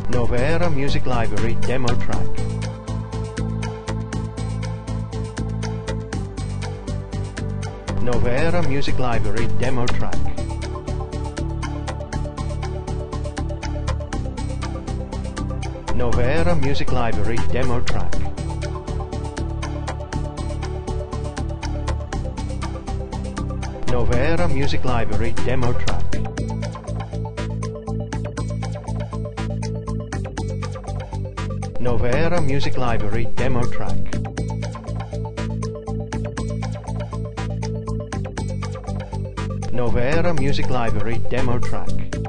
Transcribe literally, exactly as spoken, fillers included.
Novera Music Library demo track. Novera Music Library demo track. Novera Music Library demo track. Novera Music Library demo track. Novera Music Library demo track. Novera Music Library demo track.